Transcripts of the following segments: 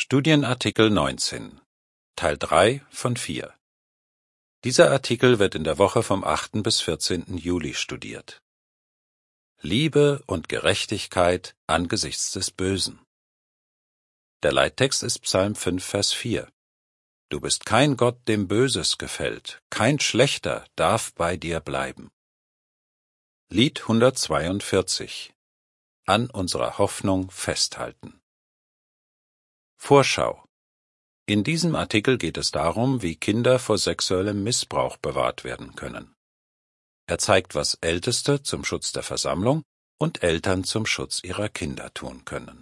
Studienartikel 19, Teil 3 von 4. Dieser Artikel wird in der Woche vom 8. bis 14. Juli studiert. Liebe und Gerechtigkeit angesichts des Bösen. Der Leittext ist Psalm 5, Vers 4. Du bist kein Gott, dem Böses gefällt, kein Schlechter darf bei dir bleiben. Lied 142. An unserer Hoffnung festhalten. Vorschau. In diesem Artikel geht es darum, wie Kinder vor sexuellem Missbrauch bewahrt werden können. Er zeigt, was Älteste zum Schutz der Versammlung und Eltern zum Schutz ihrer Kinder tun können.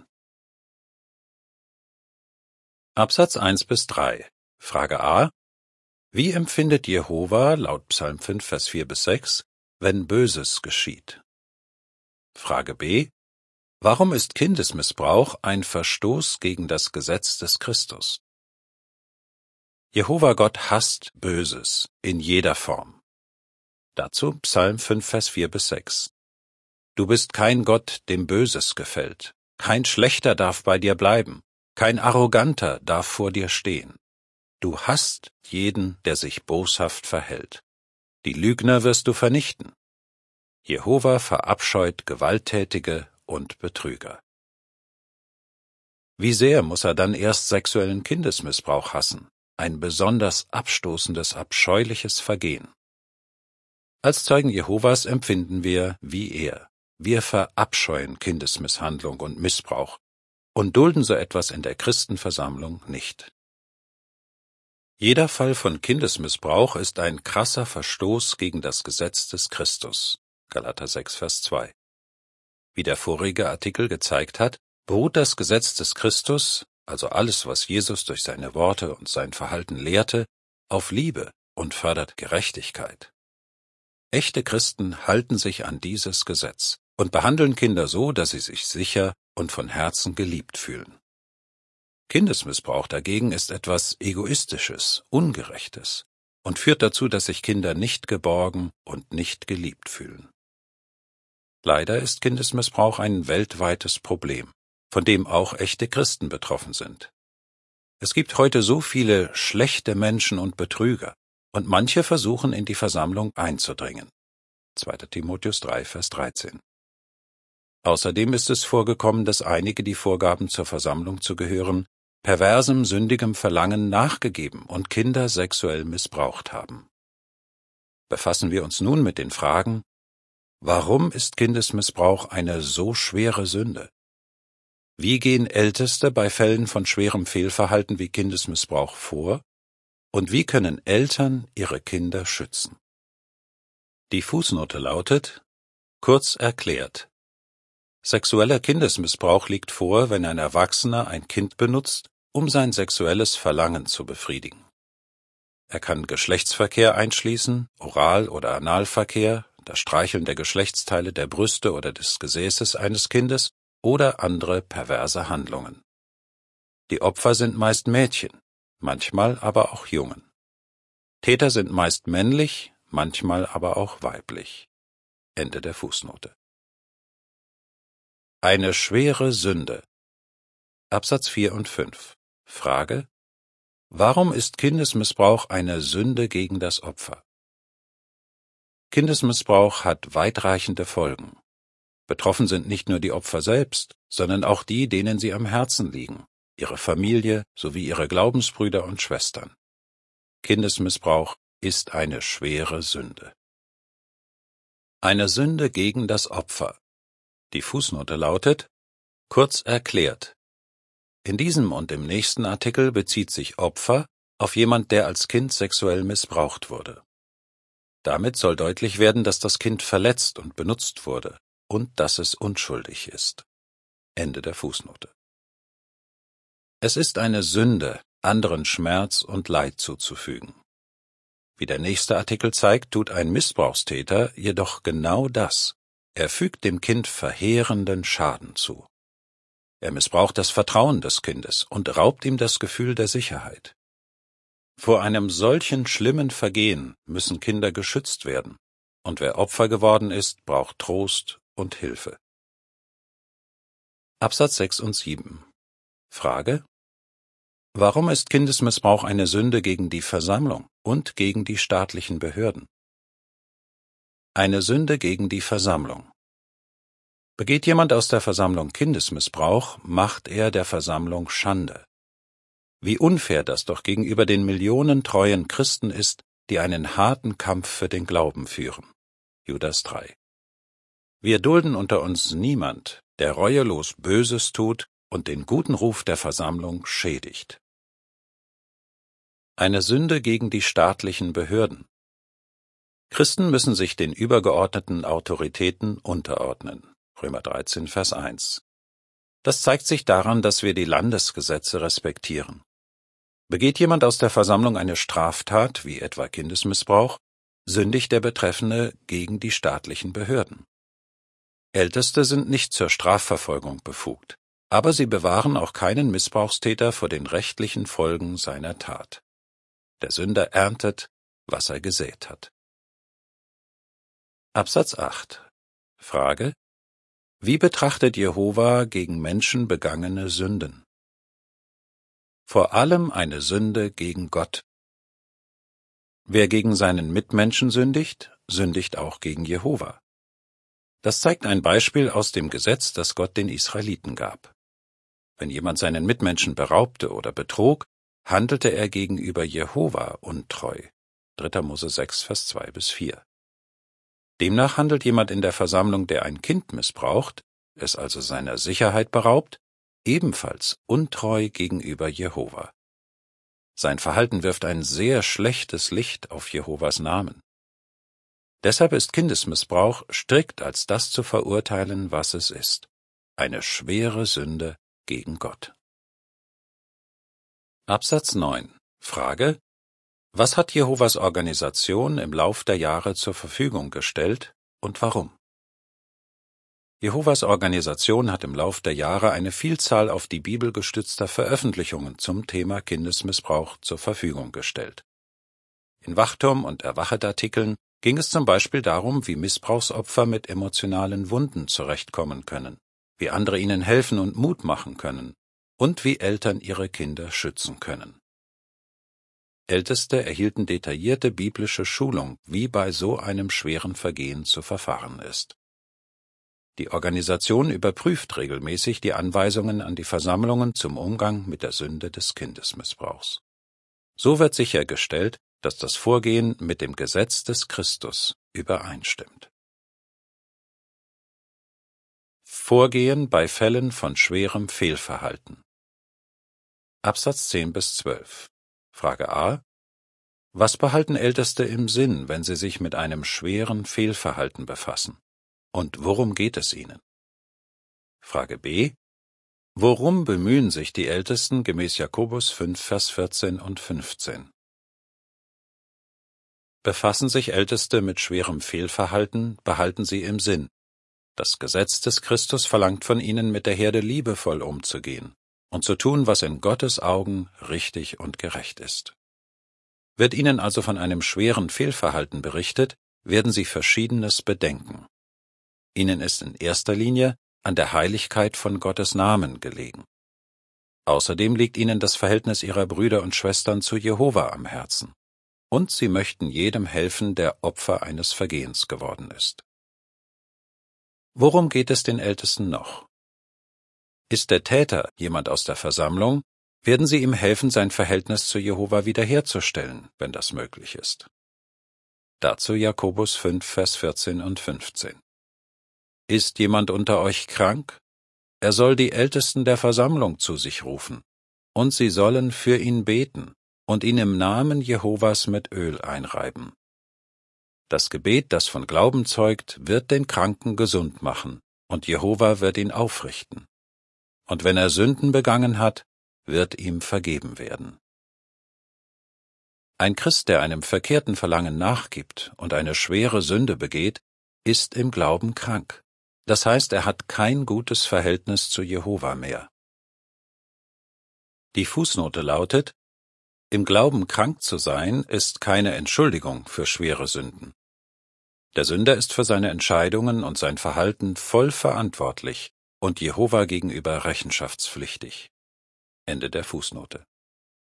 Absatz 1 bis 3. Frage A. Wie empfindet Jehova laut Psalm 5, Vers 4 bis 6, wenn Böses geschieht? Frage B. Warum ist Kindesmissbrauch ein Verstoß gegen das Gesetz des Christus? Jehova Gott hasst Böses in jeder Form. Dazu Psalm 5, Vers 4 bis 6. Du bist kein Gott, dem Böses gefällt. Kein Schlechter darf bei dir bleiben. Kein Arroganter darf vor dir stehen. Du hasst jeden, der sich boshaft verhält. Die Lügner wirst du vernichten. Jehova verabscheut Gewalttätige und Betrüger. Wie sehr muss er dann erst sexuellen Kindesmissbrauch hassen? Ein besonders abstoßendes, abscheuliches Vergehen. Als Zeugen Jehovas empfinden wir wie er. Wir verabscheuen Kindesmisshandlung und Missbrauch und dulden so etwas in der Christenversammlung nicht. Jeder Fall von Kindesmissbrauch ist ein krasser Verstoß gegen das Gesetz des Christus. Galater 6, Vers 2. Wie der vorige Artikel gezeigt hat, beruht das Gesetz des Christus, also alles, was Jesus durch seine Worte und sein Verhalten lehrte, auf Liebe und fördert Gerechtigkeit. Echte Christen halten sich an dieses Gesetz und behandeln Kinder so, dass sie sich sicher und von Herzen geliebt fühlen. Kindesmissbrauch dagegen ist etwas Egoistisches, Ungerechtes und führt dazu, dass sich Kinder nicht geborgen und nicht geliebt fühlen. Leider ist Kindesmissbrauch ein weltweites Problem, von dem auch echte Christen betroffen sind. Es gibt heute so viele schlechte Menschen und Betrüger, und manche versuchen, in die Versammlung einzudringen. 2. Timotheus 3, Vers 13. Außerdem ist es vorgekommen, dass einige, die vorgaben, zur Versammlung zu gehören, perversem, sündigem Verlangen nachgegeben und Kinder sexuell missbraucht haben. Befassen wir uns nun mit den Fragen: Warum ist Kindesmissbrauch eine so schwere Sünde? Wie gehen Älteste bei Fällen von schwerem Fehlverhalten wie Kindesmissbrauch vor? Und wie können Eltern ihre Kinder schützen? Die Fußnote lautet: Kurz erklärt. Sexueller Kindesmissbrauch liegt vor, wenn ein Erwachsener ein Kind benutzt, um sein sexuelles Verlangen zu befriedigen. Er kann Geschlechtsverkehr einschließen, Oral- oder Analverkehr, das Streicheln der Geschlechtsteile der Brüste oder des Gesäßes eines Kindes oder andere perverse Handlungen. Die Opfer sind meist Mädchen, manchmal aber auch Jungen. Täter sind meist männlich, manchmal aber auch weiblich. Ende der Fußnote. Eine schwere Sünde. Absatz 4 und 5. Frage: Warum ist Kindesmissbrauch eine Sünde gegen das Opfer? Kindesmissbrauch hat weitreichende Folgen. Betroffen sind nicht nur die Opfer selbst, sondern auch die, denen sie am Herzen liegen, ihre Familie sowie ihre Glaubensbrüder und Schwestern. Kindesmissbrauch ist eine schwere Sünde. Eine Sünde gegen das Opfer. Die Fußnote lautet: Kurz erklärt. In diesem und im nächsten Artikel bezieht sich Opfer auf jemand, der als Kind sexuell missbraucht wurde. Damit soll deutlich werden, dass das Kind verletzt und benutzt wurde und dass es unschuldig ist. Ende der Fußnote. Es ist eine Sünde, anderen Schmerz und Leid zuzufügen. Wie der nächste Artikel zeigt, tut ein Missbrauchstäter jedoch genau das. Er fügt dem Kind verheerenden Schaden zu. Er missbraucht das Vertrauen des Kindes und raubt ihm das Gefühl der Sicherheit. Vor einem solchen schlimmen Vergehen müssen Kinder geschützt werden, und wer Opfer geworden ist, braucht Trost und Hilfe. Absatz 6 und 7. Frage: Warum ist Kindesmissbrauch eine Sünde gegen die Versammlung und gegen die staatlichen Behörden? Eine Sünde gegen die Versammlung. Begeht jemand aus der Versammlung Kindesmissbrauch, macht er der Versammlung Schande. Wie unfair das doch gegenüber den Millionen treuen Christen ist, die einen harten Kampf für den Glauben führen. Judas 3. Wir dulden unter uns niemand, der reuelos Böses tut und den guten Ruf der Versammlung schädigt. Eine Sünde gegen die staatlichen Behörden. Christen müssen sich den übergeordneten Autoritäten unterordnen. Römer 13, Vers 1. Das zeigt sich daran, dass wir die Landesgesetze respektieren. Begeht jemand aus der Versammlung eine Straftat, wie etwa Kindesmissbrauch, sündigt der Betreffende gegen die staatlichen Behörden. Älteste sind nicht zur Strafverfolgung befugt, aber sie bewahren auch keinen Missbrauchstäter vor den rechtlichen Folgen seiner Tat. Der Sünder erntet, was er gesät hat. Absatz 8. Frage: Wie betrachtet Jehova gegen Menschen begangene Sünden? Vor allem eine Sünde gegen Gott. Wer gegen seinen Mitmenschen sündigt, sündigt auch gegen Jehova. Das zeigt ein Beispiel aus dem Gesetz, das Gott den Israeliten gab. Wenn jemand seinen Mitmenschen beraubte oder betrog, handelte er gegenüber Jehova untreu. 3. Mose 6, Vers 2-4. Demnach handelt jemand in der Versammlung, der ein Kind missbraucht, es also seiner Sicherheit beraubt, ebenfalls untreu gegenüber Jehova. Sein Verhalten wirft ein sehr schlechtes Licht auf Jehovas Namen. Deshalb ist Kindesmissbrauch strikt als das zu verurteilen, was es ist: eine schwere Sünde gegen Gott. Absatz 9. Frage: Was hat Jehovas Organisation im Lauf der Jahre zur Verfügung gestellt und warum? Jehovas Organisation hat im Lauf der Jahre eine Vielzahl auf die Bibel gestützter Veröffentlichungen zum Thema Kindesmissbrauch zur Verfügung gestellt. In Wachturm- und Erwachet-Artikeln ging es zum Beispiel darum, wie Missbrauchsopfer mit emotionalen Wunden zurechtkommen können, wie andere ihnen helfen und Mut machen können und wie Eltern ihre Kinder schützen können. Älteste erhielten detaillierte biblische Schulung, wie bei so einem schweren Vergehen zu verfahren ist. Die Organisation überprüft regelmäßig die Anweisungen an die Versammlungen zum Umgang mit der Sünde des Kindesmissbrauchs. So wird sichergestellt, dass das Vorgehen mit dem Gesetz des Christus übereinstimmt. Vorgehen bei Fällen von schwerem Fehlverhalten. Absatz 10-12. Frage a: Was behalten Älteste im Sinn, wenn sie sich mit einem schweren Fehlverhalten befassen? Und worum geht es ihnen? Frage b: Worum bemühen sich die Ältesten gemäß Jakobus 5, Vers 14 und 15? Befassen sich Älteste mit schwerem Fehlverhalten, behalten sie im Sinn: Das Gesetz des Christus verlangt von ihnen, mit der Herde liebevoll umzugehen und zu tun, was in Gottes Augen richtig und gerecht ist. Wird ihnen also von einem schweren Fehlverhalten berichtet, werden sie Verschiedenes bedenken. Ihnen ist in erster Linie an der Heiligkeit von Gottes Namen gelegen. Außerdem liegt ihnen das Verhältnis ihrer Brüder und Schwestern zu Jehova am Herzen. Und sie möchten jedem helfen, der Opfer eines Vergehens geworden ist. Worum geht es den Ältesten noch? Ist der Täter jemand aus der Versammlung, werden sie ihm helfen, sein Verhältnis zu Jehova wiederherzustellen, wenn das möglich ist. Dazu Jakobus 5, Vers 14 und 15. Ist jemand unter euch krank? Er soll die Ältesten der Versammlung zu sich rufen, und sie sollen für ihn beten und ihn im Namen Jehovas mit Öl einreiben. Das Gebet, das von Glauben zeugt, wird den Kranken gesund machen, und Jehova wird ihn aufrichten. Und wenn er Sünden begangen hat, wird ihm vergeben werden. Ein Christ, der einem verkehrten Verlangen nachgibt und eine schwere Sünde begeht, ist im Glauben krank. Das heißt, er hat kein gutes Verhältnis zu Jehova mehr. Die Fußnote lautet: Im Glauben krank zu sein, ist keine Entschuldigung für schwere Sünden. Der Sünder ist für seine Entscheidungen und sein Verhalten voll verantwortlich und Jehova gegenüber rechenschaftspflichtig. Ende der Fußnote.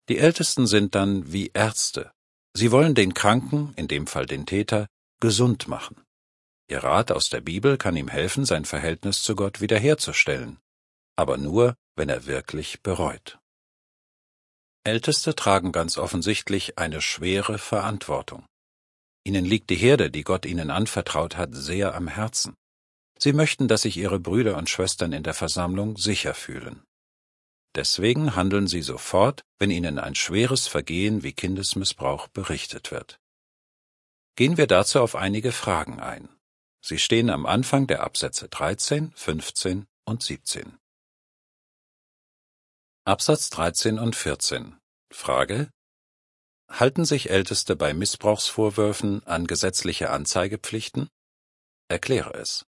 Die Ältesten sind dann wie Ärzte. Sie wollen den Kranken, in dem Fall den Täter, gesund machen. Ihr Rat aus der Bibel kann ihm helfen, sein Verhältnis zu Gott wiederherzustellen, aber nur, wenn er wirklich bereut. Älteste tragen ganz offensichtlich eine schwere Verantwortung. Ihnen liegt die Herde, die Gott ihnen anvertraut hat, sehr am Herzen. Sie möchten, dass sich ihre Brüder und Schwestern in der Versammlung sicher fühlen. Deswegen handeln sie sofort, wenn ihnen ein schweres Vergehen wie Kindesmissbrauch berichtet wird. Gehen wir dazu auf einige Fragen ein. Sie stehen am Anfang der Absätze 13, 15 und 17. Absatz 13 und 14. Frage: Halten sich Älteste bei Missbrauchsvorwürfen an gesetzliche Anzeigepflichten? Erkläre es.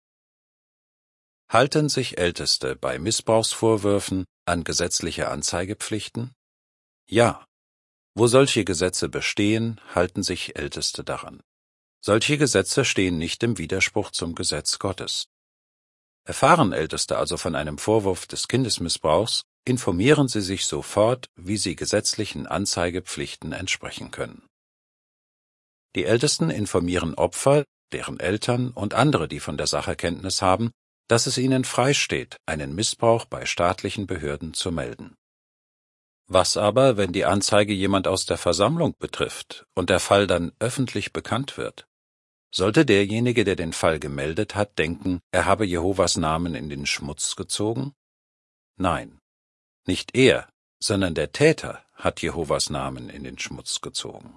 Halten sich Älteste bei Missbrauchsvorwürfen an gesetzliche Anzeigepflichten? Ja. Wo solche Gesetze bestehen, halten sich Älteste daran. Solche Gesetze stehen nicht im Widerspruch zum Gesetz Gottes. Erfahren Älteste also von einem Vorwurf des Kindesmissbrauchs, informieren sie sich sofort, wie sie gesetzlichen Anzeigepflichten entsprechen können. Die Ältesten informieren Opfer, deren Eltern und andere, die von der Sache Kenntnis haben, dass es ihnen freisteht, einen Missbrauch bei staatlichen Behörden zu melden. Was aber, wenn die Anzeige jemand aus der Versammlung betrifft und der Fall dann öffentlich bekannt wird? Sollte derjenige, der den Fall gemeldet hat, denken, er habe Jehovas Namen in den Schmutz gezogen? Nein, nicht er, sondern der Täter hat Jehovas Namen in den Schmutz gezogen.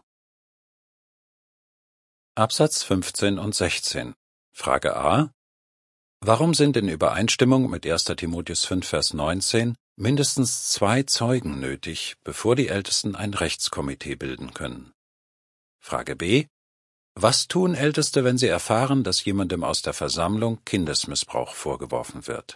Absatz 15 und 16. Frage a: Warum sind in Übereinstimmung mit 1. Timotheus 5, Vers 19 mindestens 2 Zeugen nötig, bevor die Ältesten ein Rechtskomitee bilden können? Frage b: Was tun Älteste, wenn sie erfahren, dass jemandem aus der Versammlung Kindesmissbrauch vorgeworfen wird?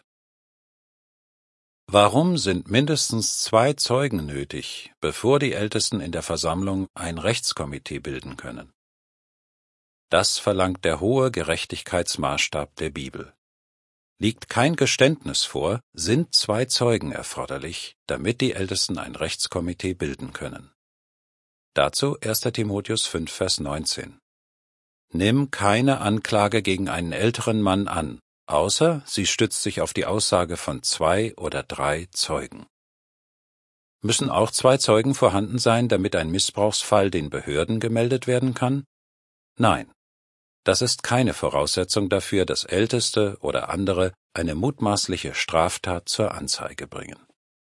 Warum sind mindestens 2 Zeugen nötig, bevor die Ältesten in der Versammlung ein Rechtskomitee bilden können? Das verlangt der hohe Gerechtigkeitsmaßstab der Bibel. Liegt kein Geständnis vor, sind 2 Zeugen erforderlich, damit die Ältesten ein Rechtskomitee bilden können. Dazu 1. Timotheus 5, Vers 19. Nimm keine Anklage gegen einen älteren Mann an, außer sie stützt sich auf die Aussage von 2 oder 3 Zeugen. Müssen auch 2 Zeugen vorhanden sein, damit ein Missbrauchsfall den Behörden gemeldet werden kann? Nein. Das ist keine Voraussetzung dafür, dass Älteste oder andere eine mutmaßliche Straftat zur Anzeige bringen.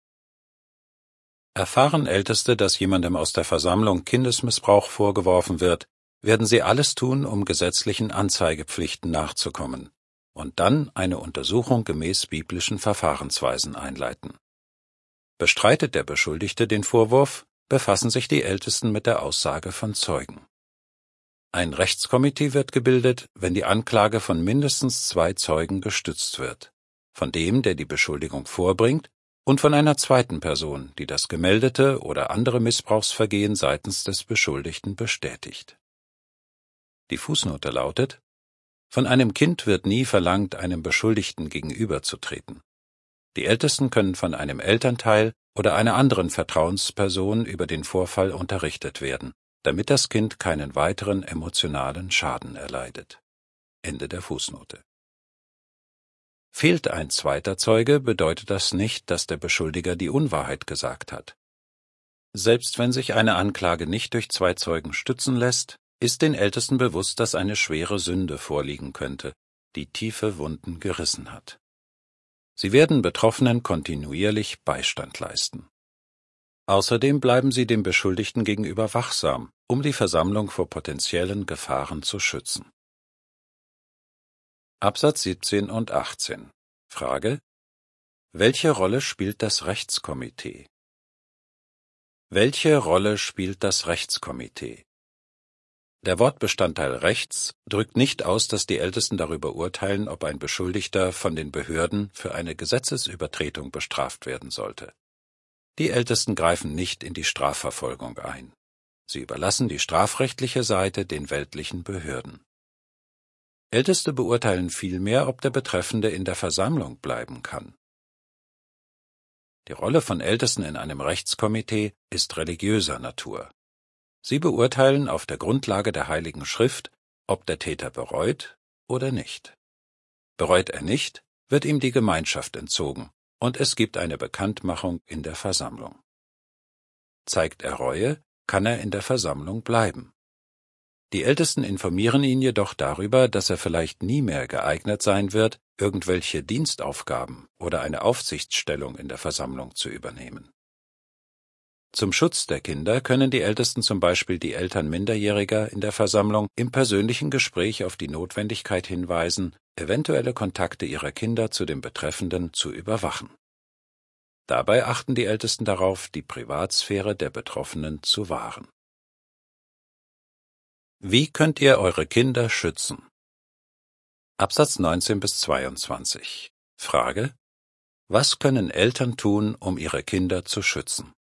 Erfahren Älteste, dass jemandem aus der Versammlung Kindesmissbrauch vorgeworfen wird, werden sie alles tun, um gesetzlichen Anzeigepflichten nachzukommen und dann eine Untersuchung gemäß biblischen Verfahrensweisen einleiten. Bestreitet der Beschuldigte den Vorwurf, befassen sich die Ältesten mit der Aussage von Zeugen. Ein Rechtskomitee wird gebildet, wenn die Anklage von mindestens 2 Zeugen gestützt wird, von dem, der die Beschuldigung vorbringt, und von einer zweiten Person, die das gemeldete oder andere Missbrauchsvergehen seitens des Beschuldigten bestätigt. Die Fußnote lautet: Von einem Kind wird nie verlangt, einem Beschuldigten gegenüberzutreten. Die Ältesten können von einem Elternteil oder einer anderen Vertrauensperson über den Vorfall unterrichtet werden, damit das Kind keinen weiteren emotionalen Schaden erleidet. Ende der Fußnote. Fehlt ein zweiter Zeuge, bedeutet das nicht, dass der Beschuldiger die Unwahrheit gesagt hat. Selbst wenn sich eine Anklage nicht durch 2 Zeugen stützen lässt, ist den Ältesten bewusst, dass eine schwere Sünde vorliegen könnte, die tiefe Wunden gerissen hat. Sie werden Betroffenen kontinuierlich Beistand leisten. Außerdem bleiben sie dem Beschuldigten gegenüber wachsam, um die Versammlung vor potenziellen Gefahren zu schützen. Absatz 17 und 18. Frage: Welche Rolle spielt das Rechtskomitee? Welche Rolle spielt das Rechtskomitee? Der Wortbestandteil rechts drückt nicht aus, dass die Ältesten darüber urteilen, ob ein Beschuldigter von den Behörden für eine Gesetzesübertretung bestraft werden sollte. Die Ältesten greifen nicht in die Strafverfolgung ein. Sie überlassen die strafrechtliche Seite den weltlichen Behörden. Älteste beurteilen vielmehr, ob der Betreffende in der Versammlung bleiben kann. Die Rolle von Ältesten in einem Rechtskomitee ist religiöser Natur. Sie beurteilen auf der Grundlage der Heiligen Schrift, ob der Täter bereut oder nicht. Bereut er nicht, wird ihm die Gemeinschaft entzogen und es gibt eine Bekanntmachung in der Versammlung. Zeigt er Reue, kann er in der Versammlung bleiben. Die Ältesten informieren ihn jedoch darüber, dass er vielleicht nie mehr geeignet sein wird, irgendwelche Dienstaufgaben oder eine Aufsichtsstellung in der Versammlung zu übernehmen. Zum Schutz der Kinder können die Ältesten zum Beispiel die Eltern Minderjähriger in der Versammlung im persönlichen Gespräch auf die Notwendigkeit hinweisen, eventuelle Kontakte ihrer Kinder zu dem Betreffenden zu überwachen. Dabei achten die Ältesten darauf, die Privatsphäre der Betroffenen zu wahren. Wie könnt ihr eure Kinder schützen? Absatz 19 bis 22. Frage: Was können Eltern tun, um ihre Kinder zu schützen?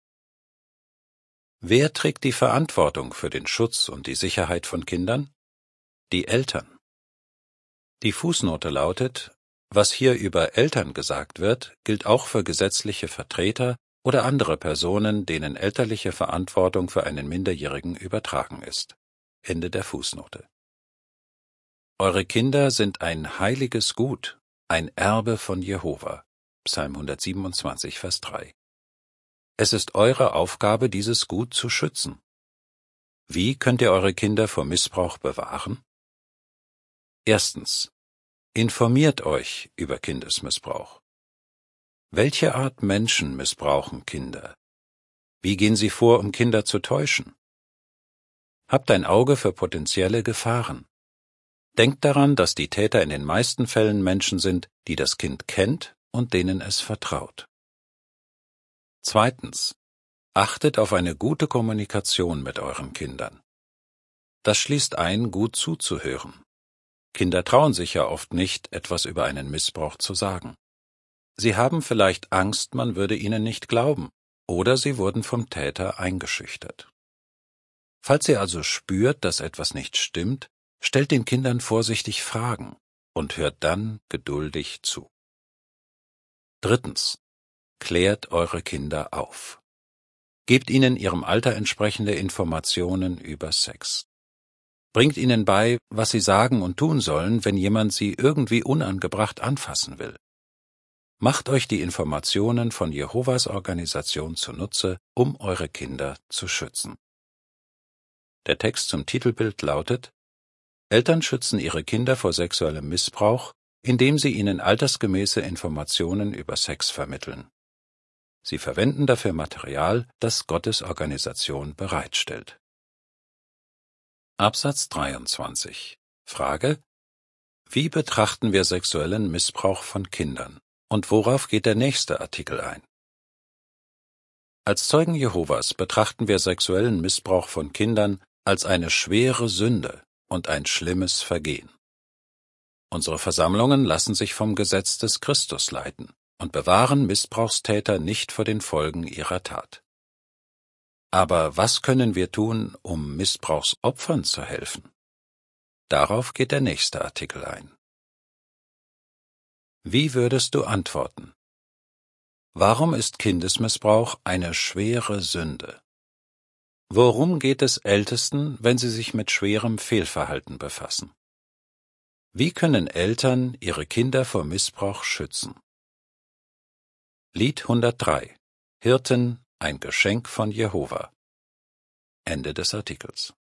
Wer trägt die Verantwortung für den Schutz und die Sicherheit von Kindern? Die Eltern. Die Fußnote lautet: Was hier über Eltern gesagt wird, gilt auch für gesetzliche Vertreter oder andere Personen, denen elterliche Verantwortung für einen Minderjährigen übertragen ist. Ende der Fußnote. Eure Kinder sind ein heiliges Gut, ein Erbe von Jehova. Psalm 127, Vers 3. Es ist eure Aufgabe, dieses Gut zu schützen. Wie könnt ihr eure Kinder vor Missbrauch bewahren? Erstens. Informiert euch über Kindesmissbrauch. Welche Art Menschen missbrauchen Kinder? Wie gehen sie vor, um Kinder zu täuschen? Habt ein Auge für potenzielle Gefahren. Denkt daran, dass die Täter in den meisten Fällen Menschen sind, die das Kind kennt und denen es vertraut. Zweitens. Achtet auf eine gute Kommunikation mit euren Kindern. Das schließt ein, gut zuzuhören. Kinder trauen sich ja oft nicht, etwas über einen Missbrauch zu sagen. Sie haben vielleicht Angst, man würde ihnen nicht glauben, oder sie wurden vom Täter eingeschüchtert. Falls ihr also spürt, dass etwas nicht stimmt, stellt den Kindern vorsichtig Fragen und hört dann geduldig zu. Drittens. Klärt eure Kinder auf. Gebt ihnen ihrem Alter entsprechende Informationen über Sex. Bringt ihnen bei, was sie sagen und tun sollen, wenn jemand sie irgendwie unangebracht anfassen will. Macht euch die Informationen von Jehovas Organisation zunutze, um eure Kinder zu schützen. Der Text zum Titelbild lautet: Eltern schützen ihre Kinder vor sexuellem Missbrauch, indem sie ihnen altersgemäße Informationen über Sex vermitteln. Sie verwenden dafür Material, das Gottes Organisation bereitstellt. Absatz 23. Frage: Wie betrachten wir sexuellen Missbrauch von Kindern? Und worauf geht der nächste Artikel ein? Als Zeugen Jehovas betrachten wir sexuellen Missbrauch von Kindern als eine schwere Sünde und ein schlimmes Vergehen. Unsere Versammlungen lassen sich vom Gesetz des Christus leiten und bewahren Missbrauchstäter nicht vor den Folgen ihrer Tat. Aber was können wir tun, um Missbrauchsopfern zu helfen? Darauf geht der nächste Artikel ein. Wie würdest du antworten? Warum ist Kindesmissbrauch eine schwere Sünde? Worum geht es Ältesten, wenn sie sich mit schwerem Fehlverhalten befassen? Wie können Eltern ihre Kinder vor Missbrauch schützen? Lied 103. Hirten, ein Geschenk von Jehova. Ende des Artikels.